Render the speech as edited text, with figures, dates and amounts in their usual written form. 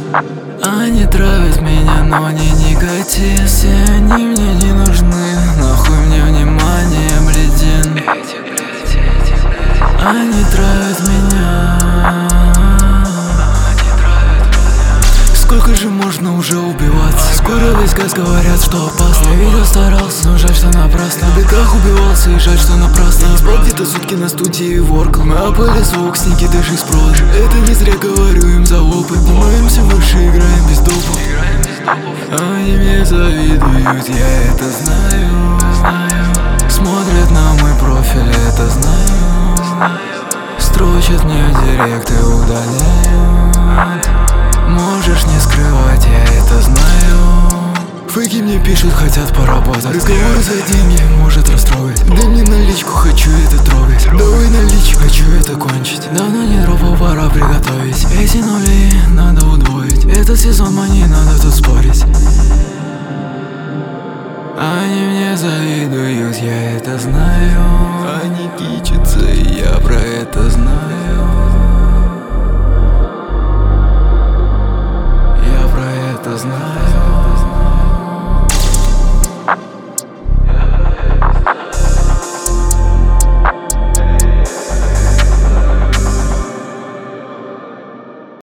Они травят меня, но не негатив. Все они мне не нужны, нахуй мне внимание, блядин. Они травят меня. Сколько же можно уже убиваться? Скоро весь газ говорят, что опасно. Я видел, старался, но жаль, что напрасно. На бегах убивался и жаль, что напрасно. Не спал где-то сутки на студии и воркал. Мы опали звук с Никитой из прода. Это не зря говорю им за опыт. Поднимаемся выше, играем без допов. Они мне завидуют, я это знаю. Смотрят на мой профиль, это знаю. Строчат мне в директ и удаляют. Можешь не скрывать, я это знаю. Фейки мне пишут, хотят поработать. Разговоры за деньги может расстроить. Дай мне наличку, хочу это трогать. Давай наличку, хочу это кончить. Давно не робил, пора приготовить. Эти нули надо удвоить. Этот сезон мани, надо тут спорить. Они мне завидуют, я это знаю. Они кичатся, и я про это знаю. Я про это знаю.